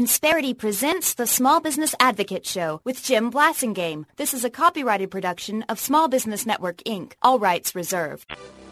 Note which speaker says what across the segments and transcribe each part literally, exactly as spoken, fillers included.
Speaker 1: Insperity presents the Small Business Advocate Show with Jim Blasingame. This is a copyrighted production of Small Business Network, Incorporated. All rights reserved.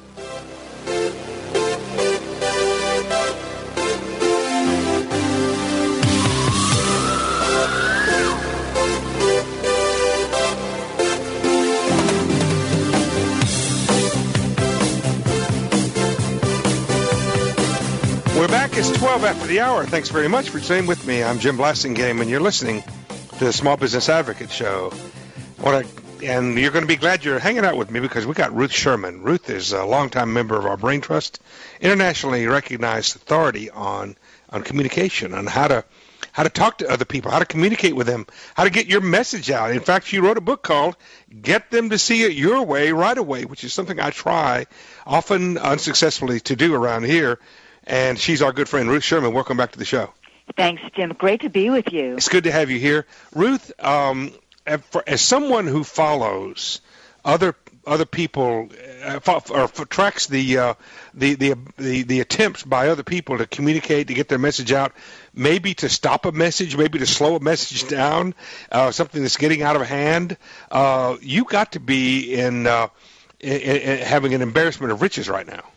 Speaker 2: We're back. It's twelve after the hour. Thanks very much for staying with me. I'm Jim Blasingame, and you're listening to the Small Business Advocate Show. What a, and you're going to be glad you're hanging out with me because we got Ruth Sherman. Ruth is a longtime member of our Brain Trust, internationally recognized authority on on communication, on how to how to talk to other people, how to communicate with them, how to get your message out. In fact, she wrote a book called Get Them to See It Your Way, Right Away, which is something I try, often unsuccessfully, to do around here. And she's our good friend, Ruth Sherman. Welcome back to the show.
Speaker 3: Thanks, Jim. Great to be with you.
Speaker 2: It's good to have you here. Ruth, um, as someone who follows other other people, uh, or tracks the, uh, the, the, the, the attempts by other people to communicate, to get their message out, maybe to stop a message, maybe to slow a message down, uh, something that's getting out of hand, uh, you got to be in, uh, in, in having an embarrassment of riches right now.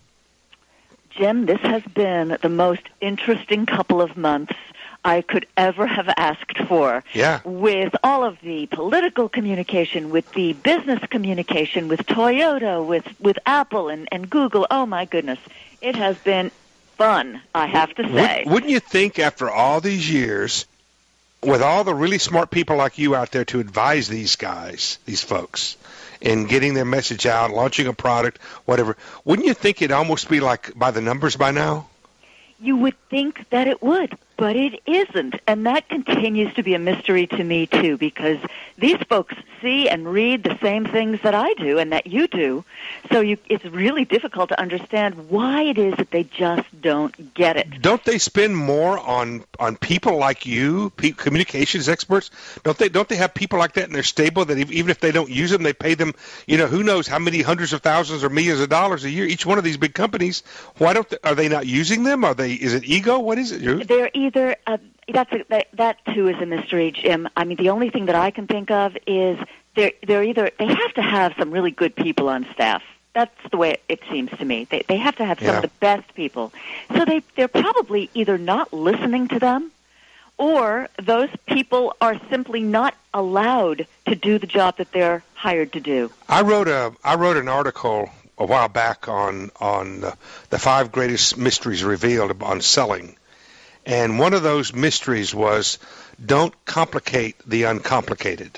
Speaker 3: Jim, this has been the most interesting couple of months I could ever have asked for.
Speaker 2: Yeah.
Speaker 3: With all of the political communication, with the business communication, with Toyota, with, with Apple and, and Google. Oh, my goodness. It has been fun, I have to say.
Speaker 2: Would, wouldn't you think after all these years, with all the really smart people like you out there to advise these guys, these folks, in getting their message out, launching a product, whatever, wouldn't you think it'd almost be like by the numbers by now?
Speaker 3: You would think that it would, but it isn't. And that continues to be a mystery to me, too, because these folks see and read the same things that I do and that you do. So you, it's really difficult to understand why it is that they just don't get it.
Speaker 2: Don't they spend more on, on people like you, pe- communications experts? Don't they don't they have people like that in their stable that even if they don't use them, they pay them, you know, who knows how many hundreds of thousands or millions of dollars a year, each one of these big companies? Why don't they, are they not using them? Are they? Is it ego? What is it? Ruth?
Speaker 3: They're either uh, that's a, that, that too is a mystery, Jim. I mean, the only thing that I can think of is they're they're either they have to have some really good people on staff. That's the way it seems to me. They they have to have some
Speaker 2: yeah.
Speaker 3: of the best people. So they they're probably either not listening to them, or those people are simply not allowed to do the job that they're hired to do.
Speaker 2: I wrote a I wrote an article a while back on on uh, the five greatest mysteries revealed on selling. And one of those mysteries was don't complicate the uncomplicated.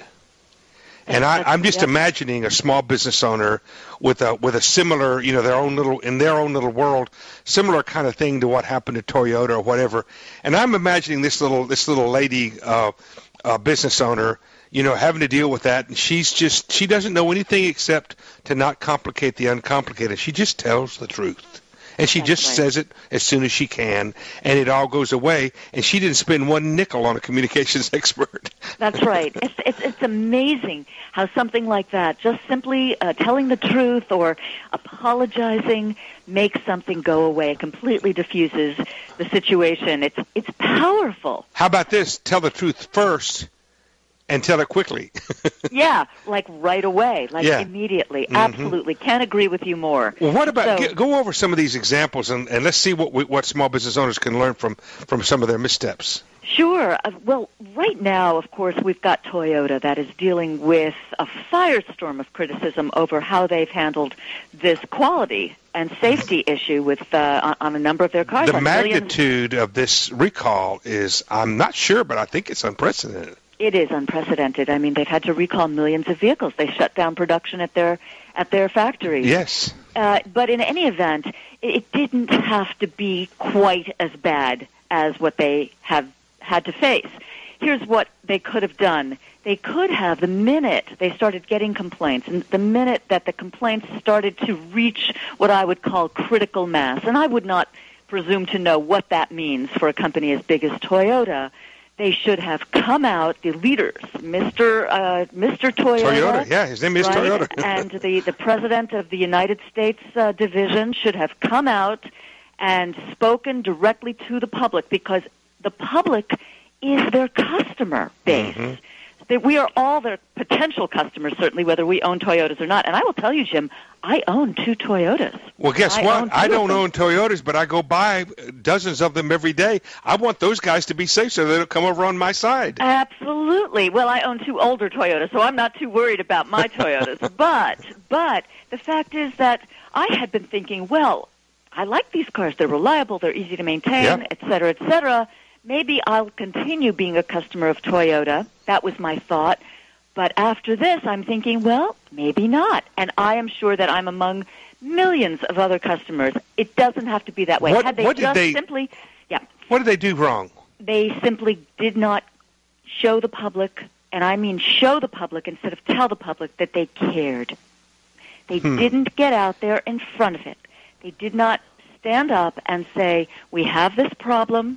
Speaker 2: And I, I'm just
Speaker 3: yep.
Speaker 2: imagining a small business owner with a with a similar, you know, their own little in their own little world, similar kind of thing to what happened to Toyota or whatever. And I'm imagining this little this little lady, uh, uh, business owner, you know, having to deal with that, and she's just she doesn't know anything except to not complicate the uncomplicated. She just tells the truth. And she
Speaker 3: That's
Speaker 2: just
Speaker 3: right.
Speaker 2: says it as soon as she can, and it all goes away. And she didn't spend one nickel on a communications expert.
Speaker 3: That's right. It's, it's it's amazing how something like that, just simply uh, telling the truth or apologizing, makes something go away. It completely diffuses the situation. It's it's powerful.
Speaker 2: How about this? Tell the truth first. And tell it quickly.
Speaker 3: Yeah, like right away, like
Speaker 2: yeah.
Speaker 3: immediately.
Speaker 2: Mm-hmm.
Speaker 3: Absolutely. Can't agree with you more.
Speaker 2: Well, what about,
Speaker 3: so,
Speaker 2: get, go over some of these examples, and, and let's see what we, what small business owners can learn from, from some of their missteps.
Speaker 3: Sure. Uh, well, right now, of course, we've got Toyota that is dealing with a firestorm of criticism over how they've handled this quality and safety issue with uh, on, on a number of their cars.
Speaker 2: The
Speaker 3: like
Speaker 2: magnitude millions. of this recall is, I'm not sure, but I think it's unprecedented.
Speaker 3: It is unprecedented. I mean, they've had to recall millions of vehicles. They shut down production at their at their factories.
Speaker 2: Yes.
Speaker 3: Uh, but in any event, it, it didn't have to be quite as bad as what they have had to face. Here's what they could have done. They could have, the minute they started getting complaints, and the minute that the complaints started to reach what I would call critical mass, and I would not presume to know what that means for a company as big as Toyota, they should have come out, the leaders, Mister Uh, Mister Toyota.
Speaker 2: Toyota, yeah, his name is
Speaker 3: right?
Speaker 2: Toyota.
Speaker 3: And the, the president of the United States uh, division should have come out and spoken directly to the public, because the public is their customer base. Mm-hmm. That we are all their potential customers, certainly, whether we own Toyotas or not. And I will tell you, Jim, I own two Toyotas.
Speaker 2: Well, guess
Speaker 3: I
Speaker 2: what? I don't own Toyotas, but I go buy dozens of them every day. I want those guys to be safe so they don't come over on my side.
Speaker 3: Absolutely. Well, I own two older Toyotas, so I'm not too worried about my Toyotas. but, but the fact is that I had been thinking, well, I like these cars. They're reliable. They're easy to maintain,
Speaker 2: yep.
Speaker 3: et cetera, et cetera. Maybe I'll continue being a customer of Toyota. That was my thought. But after this, I'm thinking, well, maybe not. And I am sure that I'm among millions of other customers. It doesn't have to be that way.
Speaker 2: What,
Speaker 3: Had they
Speaker 2: what
Speaker 3: just
Speaker 2: did they,
Speaker 3: simply, yeah.
Speaker 2: What did they do wrong?
Speaker 3: They simply did not show the public, and I mean show the public instead of tell the public that they cared. They hmm. didn't get out there in front of it. They did not stand up and say, we have this problem.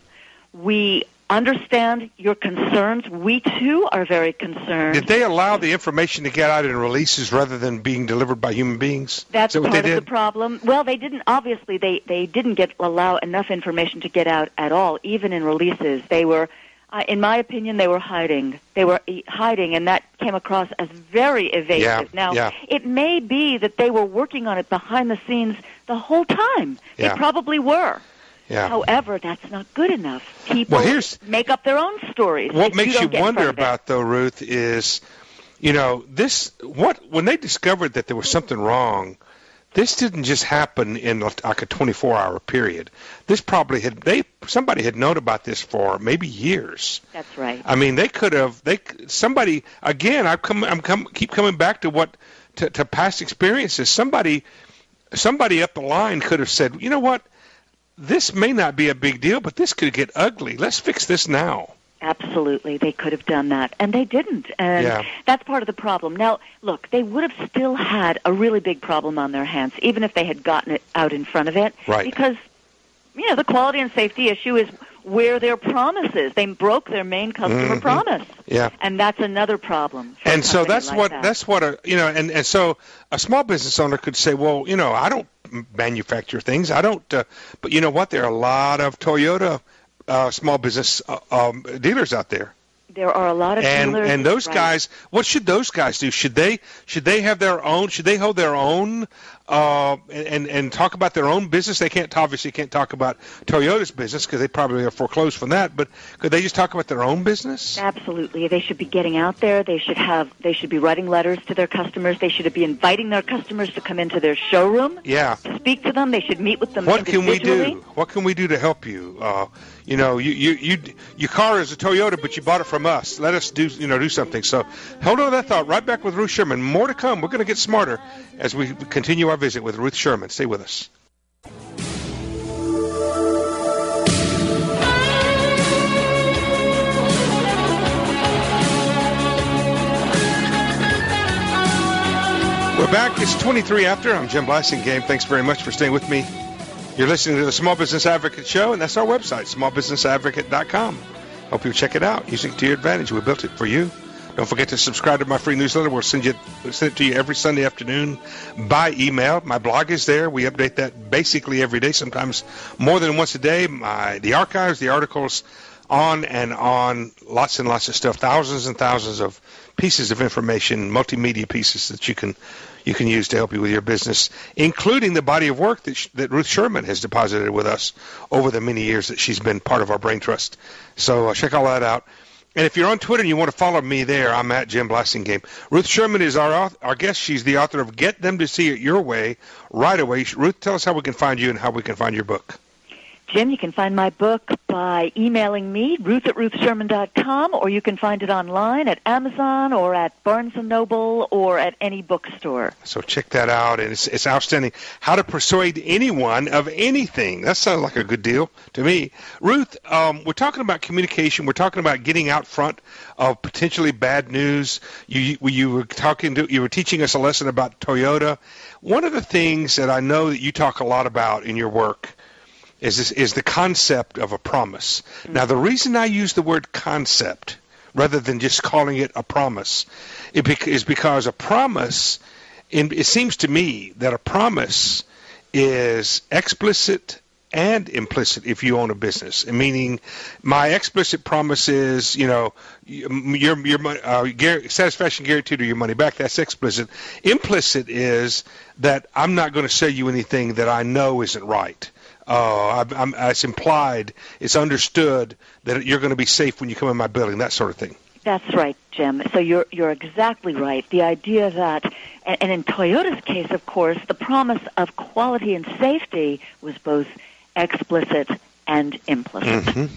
Speaker 3: We understand your concerns. We, too, are very concerned.
Speaker 2: Did they allow the information to get out in releases rather than being delivered by human beings?
Speaker 3: That's
Speaker 2: that
Speaker 3: part
Speaker 2: what
Speaker 3: of
Speaker 2: they did?
Speaker 3: the problem. Well, they didn't, obviously, they, they didn't get allow enough information to get out at all, even in releases. They were, uh, in my opinion, they were hiding. They were hiding, and that came across as very evasive.
Speaker 2: Yeah,
Speaker 3: now,
Speaker 2: yeah.
Speaker 3: it may be that they were working on it behind the scenes the whole time.
Speaker 2: Yeah.
Speaker 3: They probably were.
Speaker 2: Yeah.
Speaker 3: However, that's not good enough. People
Speaker 2: well, here's,
Speaker 3: make up their own stories.
Speaker 2: What makes
Speaker 3: you,
Speaker 2: you
Speaker 3: don't
Speaker 2: wonder
Speaker 3: about,
Speaker 2: it. though, Ruth, is, you know, this, what, when they discovered that there was something wrong, this didn't just happen in like a twenty-four hour period. This probably had, they, somebody had known about this for maybe years.
Speaker 3: That's right.
Speaker 2: I mean, they could have, they, somebody, again, I come, I'm come, keep coming back to what, to, to past experiences. Somebody, somebody up the line could have said, you know what? This may not be a big deal, but this could get ugly. Let's fix this now.
Speaker 3: Absolutely. They could have done that, and they didn't. And
Speaker 2: yeah.
Speaker 3: that's part of the problem. Now, look, they would have still had a really big problem on their hands, even if they had gotten it out in front of it.
Speaker 2: Right.
Speaker 3: Because, you know, the quality and safety issue is where their promises. They broke their main customer
Speaker 2: mm-hmm.
Speaker 3: promise.
Speaker 2: Yeah.
Speaker 3: And that's another problem.
Speaker 2: And so that's
Speaker 3: like
Speaker 2: what,
Speaker 3: that.
Speaker 2: that's what, a, you know, and, and so a small business owner could say, well, you know, I don't manufacture things. I don't, uh, but you know what? There are a lot of Toyota uh, small business uh, um, dealers out there.
Speaker 3: There are a lot of
Speaker 2: and,
Speaker 3: dealers.
Speaker 2: And those
Speaker 3: right.
Speaker 2: guys, what should those guys do? Should they should they have their own? Should they hold their own uh, and and talk about their own business? They can't obviously can't talk about Toyota's business because they probably are foreclosed from that. But could they just talk about their own business?
Speaker 3: Absolutely. They should be getting out there. They should have. They should be writing letters to their customers. They should be inviting their customers to come into their showroom.
Speaker 2: Yeah.
Speaker 3: To speak to them. They should meet with them.
Speaker 2: What can we
Speaker 3: individually.
Speaker 2: do? What can we do to help you? Uh, you know, you, you you your car is a Toyota, but you bought it from us. Let us do you know do something. So hold on to that thought. Right back with Ruth Sherman. More to come. We're going to get smarter as we continue our visit with Ruth Sherman. Stay with us. We're back. It's twenty-three after. I'm Jim Blasingame. Thanks very much for staying with me. You're listening to the Small Business Advocate Show, and that's our website, small business advocate dot com. Hope you check it out. Use it to your advantage. We built it for you. Don't forget to subscribe to my free newsletter. We'll send, you, we'll send it to you every Sunday afternoon by email. My blog is there. We update that basically every day, sometimes more than once a day. My, the archives, the articles, on and on, lots and lots of stuff, thousands and thousands of pieces of information, multimedia pieces that you can you can use to help you with your business, including the body of work that, sh- that Ruth Sherman has deposited with us over the many years that she's been part of our Brain Trust. So uh, check all that out. And if you're on Twitter and you want to follow me there, I'm at Jim Blasingame. Ruth Sherman is our our guest. She's the author of Get Them to See It Your Way, Right Away. Ruth, tell us how we can find you and how we can find your book.
Speaker 3: Jim, you can find my book by emailing me, ruth at ruth sherman dot com, or you can find it online at Amazon or at Barnes and Noble or at any bookstore.
Speaker 2: So check that out, and it's, it's outstanding. How to Persuade Anyone of Anything. That sounds like a good deal to me. Ruth, um, we're talking about communication. We're talking about getting out front of potentially bad news. You, you were talking to, you were teaching us a lesson about Toyota. One of the things that I know that you talk a lot about in your work is this, is the concept of a promise. Mm-hmm. Now, the reason I use the word concept rather than just calling it a promise it bec- is because a promise, in, it seems to me that a promise is explicit and implicit if you own a business. Meaning, my explicit promise is, you know, your your uh, satisfaction guaranteed or your money back. That's explicit. Implicit is that I'm not going to sell you anything that I know isn't right. Uh, I'm, I'm, it's implied, it's understood that you're going to be safe when you come in my building, that sort of thing.
Speaker 3: That's right, Jim. So you're you're exactly right. The idea that, and, and in Toyota's case, of course, the promise of quality and safety was both explicit and implicit.
Speaker 2: Mm-hmm.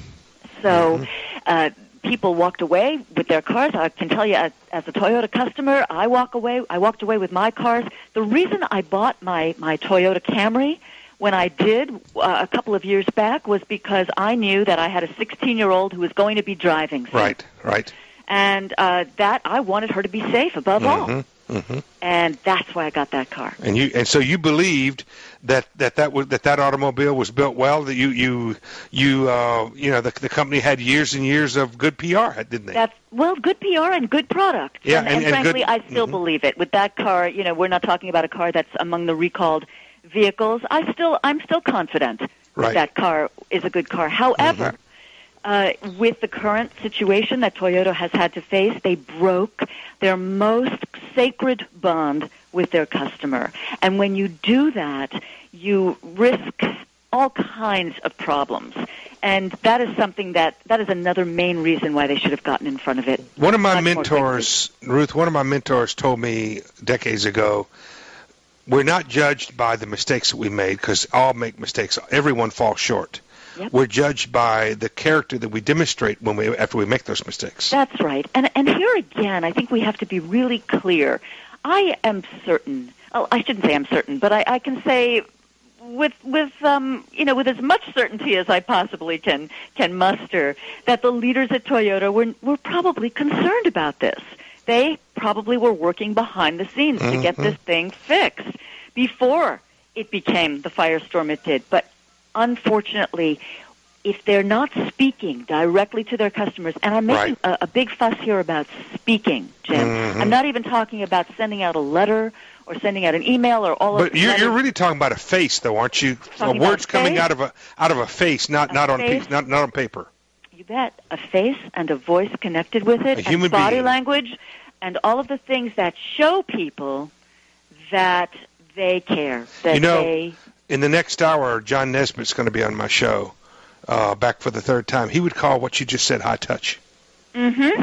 Speaker 3: So
Speaker 2: mm-hmm.
Speaker 3: Uh, people walked away with their cars. I can tell you, as, as a Toyota customer, I walk away. I walked away with my cars. The reason I bought my my Toyota Camry when I did uh, a couple of years back was because I knew that I had a sixteen-year-old who was going to be driving soon.
Speaker 2: Right, right.
Speaker 3: And uh, that I wanted her to be safe above
Speaker 2: mm-hmm,
Speaker 3: all.
Speaker 2: Mm-hmm.
Speaker 3: And that's why I got that car.
Speaker 2: And you and so you believed that that that, was, that, that automobile was built well. That you you you uh, you know the the company had years and years of good P R, didn't they?
Speaker 3: That's well, good P R and good product.
Speaker 2: Yeah,
Speaker 3: and,
Speaker 2: and,
Speaker 3: and,
Speaker 2: and
Speaker 3: frankly,
Speaker 2: good,
Speaker 3: I still
Speaker 2: mm-hmm. believe
Speaker 3: it. With that car, you know, we're not talking about a car that's among the recalled vehicles. I still I'm still confident
Speaker 2: right.
Speaker 3: that that car is a good car. However.
Speaker 2: Mm-hmm.
Speaker 3: Uh, with the current situation that Toyota has had to face, they broke their most sacred bond with their customer. And when you do that, you risk all kinds of problems. And that is something that, that is another main reason why they should have gotten in front of it.
Speaker 2: One of my mentors, Ruth, one of my mentors told me decades ago, we're not judged by the mistakes that we made, because all make mistakes. Everyone falls short.
Speaker 3: Yep.
Speaker 2: We're judged by the character that we demonstrate when we after we make those mistakes.
Speaker 3: That's right. And and here again, I think we have to be really clear. I am certain. Oh, I shouldn't say I'm certain, but I, I can say with with um you know with as much certainty as I possibly can can muster that the leaders at Toyota were were probably concerned about this. They probably were working behind the scenes mm-hmm. to get this thing fixed before it became the firestorm it did. But unfortunately, if they're not speaking directly to their customers, and I'm making
Speaker 2: right.
Speaker 3: a, a big fuss here about speaking, Jim.
Speaker 2: Mm-hmm.
Speaker 3: I'm not even talking about sending out a letter or sending out an email or all
Speaker 2: but
Speaker 3: of. But
Speaker 2: you're, you're really talking about a face, though, aren't you? A words coming out of a out of a face, not
Speaker 3: a
Speaker 2: not on
Speaker 3: face,
Speaker 2: pe- not not on paper.
Speaker 3: You bet. A face and a voice connected with it,
Speaker 2: a human
Speaker 3: and body
Speaker 2: being.
Speaker 3: language, and all of the things that show people that they care. That
Speaker 2: you know,
Speaker 3: they.
Speaker 2: In the next hour, John Nesbitt's going to be on my show, uh, back for the third time. He would call what you just said high touch.
Speaker 3: Mm-hmm.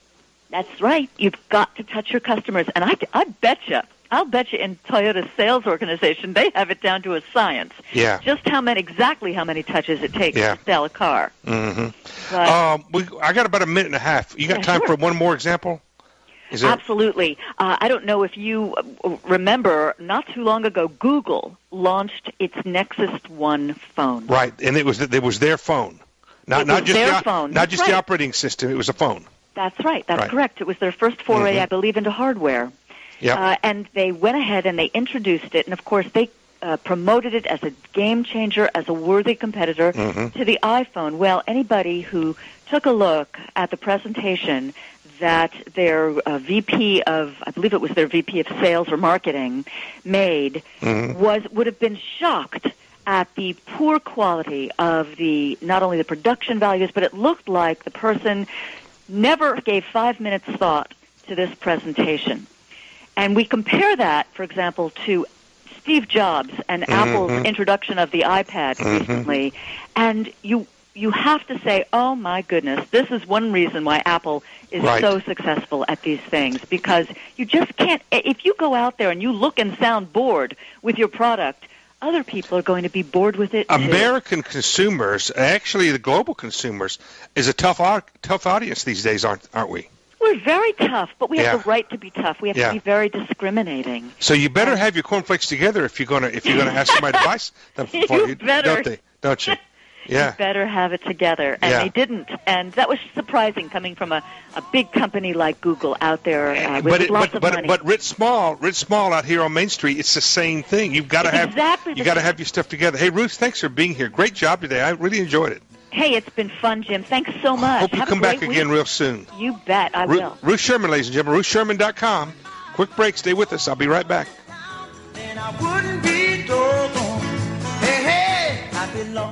Speaker 3: That's right. You've got to touch your customers. And I, I bet you, I'll bet you in Toyota's sales organization, they have it down to a science.
Speaker 2: Yeah.
Speaker 3: Just how many, exactly how many touches it takes
Speaker 2: yeah.
Speaker 3: to sell a car.
Speaker 2: Mm-hmm.
Speaker 3: But,
Speaker 2: um, we, I got about a minute and a half. You got
Speaker 3: yeah,
Speaker 2: time
Speaker 3: sure.
Speaker 2: for one more example? Is there...
Speaker 3: Absolutely. Uh, I don't know if you remember, not too long ago, Google launched its Nexus One phone.
Speaker 2: Right, and it was it was their phone, not
Speaker 3: it
Speaker 2: not
Speaker 3: was
Speaker 2: just
Speaker 3: their
Speaker 2: the,
Speaker 3: phone.
Speaker 2: not
Speaker 3: That's
Speaker 2: just
Speaker 3: right.
Speaker 2: the operating system. It was a phone.
Speaker 3: That's right. That's
Speaker 2: right.
Speaker 3: correct. It was their first foray,
Speaker 2: mm-hmm.
Speaker 3: I believe, into hardware.
Speaker 2: Yep.
Speaker 3: Uh, and they went ahead and they introduced it, and of course they uh, promoted it as a game changer, as a worthy competitor
Speaker 2: mm-hmm.
Speaker 3: to the iPhone. Well, anybody who took a look at the presentation that their uh, V P of, I believe it was their V P of sales or marketing, made
Speaker 2: mm-hmm.
Speaker 3: was would have been shocked at the poor quality of the not only the production values, but it looked like the person never gave five minutes thought to this presentation. And we compare that, for example, to Steve Jobs and
Speaker 2: mm-hmm.
Speaker 3: Apple's introduction of the iPad
Speaker 2: mm-hmm.
Speaker 3: recently, and you you have to say, oh my goodness, this is one reason why Apple is
Speaker 2: right.
Speaker 3: so successful at these things, because you just can't, if you go out there and you look and sound bored with your product, other people are going to be bored with it too.
Speaker 2: American consumers, actually the global consumers, is a tough tough audience these days, aren't aren't we?
Speaker 3: We're very tough, but we have
Speaker 2: yeah.
Speaker 3: the right to be tough. We have
Speaker 2: yeah.
Speaker 3: to be very discriminating.
Speaker 2: So you better have your cornflakes together if you're gonna if you're gonna ask somebody to buy them for
Speaker 3: you.
Speaker 2: you,
Speaker 3: Better.
Speaker 2: don't they? Don't you? Yeah.
Speaker 3: You better have it together. And
Speaker 2: yeah.
Speaker 3: they didn't. And that was surprising coming from a, a big company like Google out there uh, with,
Speaker 2: but
Speaker 3: with
Speaker 2: it,
Speaker 3: lots
Speaker 2: but,
Speaker 3: of
Speaker 2: but,
Speaker 3: money.
Speaker 2: But Rich Small, Rich Small out here on Main Street, it's the same thing. You've got to have
Speaker 3: exactly
Speaker 2: you got to have your stuff together. Hey, Ruth, thanks for being here. Great job today. I really enjoyed it.
Speaker 3: Hey, it's been fun, Jim. Thanks so much.
Speaker 2: Hope you
Speaker 3: have
Speaker 2: come
Speaker 3: a great
Speaker 2: back
Speaker 3: week.
Speaker 2: again real soon.
Speaker 3: You bet. I
Speaker 2: Ruth,
Speaker 3: will.
Speaker 2: Ruth Sherman, ladies and gentlemen, ruth sherman dot com. Quick break. Stay with us. I'll be right back.
Speaker 4: And I wouldn't be doggone. Hey, hey, I belong.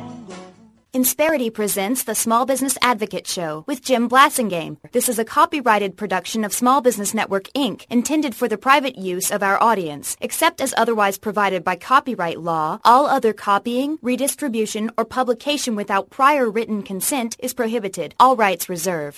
Speaker 1: Insperity presents the Small Business Advocate Show with Jim Blasingame. This is a copyrighted production of Small Business Network, Incorporated, intended for the private use of our audience. Except as otherwise provided by copyright law, all other copying, redistribution, or publication without prior written consent is prohibited. All rights reserved.